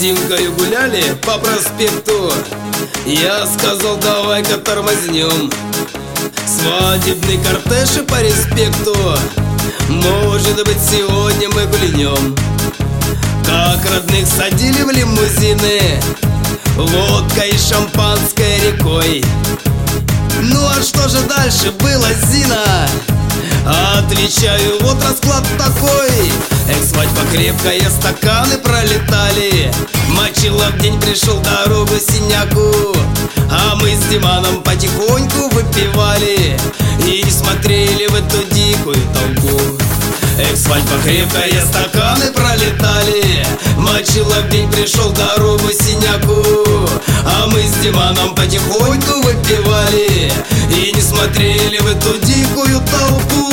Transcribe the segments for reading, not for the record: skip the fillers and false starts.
Димкой гуляли по проспекту. Я сказал, давай-ка тормознем. Свадебный кортеж и по респекту. Может быть, сегодня мы гульнем. Как родных садили в лимузины, водка и шампанское рекой. Ну а что же дальше было, Зина? Отвечаю, вот расклад такой. Свадьба крепкая, стаканы пролетали. Мочила в день, пришел дорогу синяку. А мы с Диманом потихоньку выпивали и не смотрели в эту дикую толпу. Свадьба крепкая, стаканы пролетали. Мочила в день, пришел дорогу синяку. А мы с Диманом потихоньку выпивали и не смотрели в эту дикую толпу.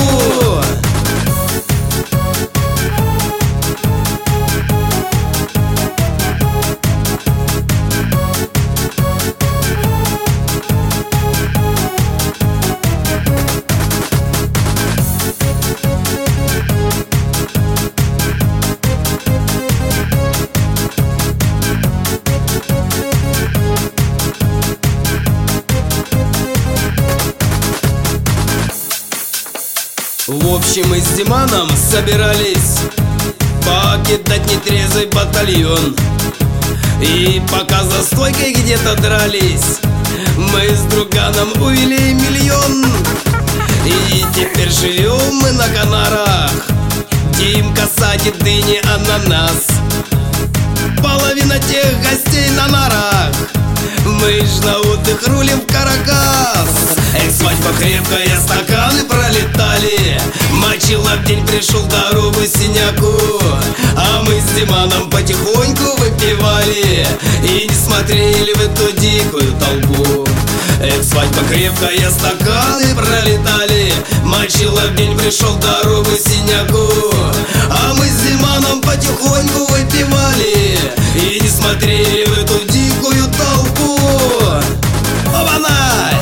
В общем, мы с Диманом собирались покидать нетрезвый батальон. И пока за стойкой где-то дрались, мы с друганом увели миллион. И теперь живем мы на Канарах. Димка садит дыни, ананас. Половина тех гостей на нарах. Мы ж на отдых рулим в Каракас. Свадьба крепкая, стаканы пролетали. Мочила в день, пришел дорогу синяку. А мы с Диманом потихоньку выпивали и не смотрели в эту дикую толпу. Свадьба крепкая, стаканы пролетали. Мочила в день, пришел дорогу синяку. А мы с Диманом потихоньку выпивали и не смотрели в эту дикую толпу. Оба-на!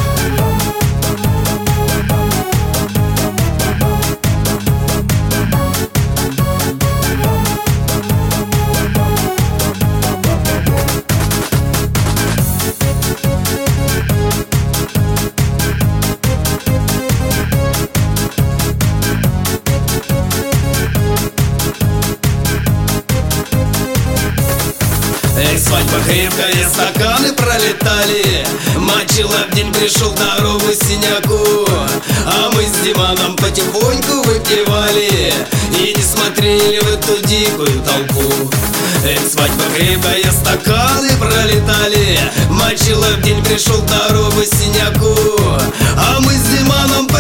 Свадьба крепкая, стаканы пролетали. Мочила в день, пришел дорогу синяку. А мы с Диманом потихоньку выпивали и не смотрели в эту дикую толпу. Свадьба крепкая, стаканы пролетали. Мочила в день, пришел дорогу синяку. А мы с Диманом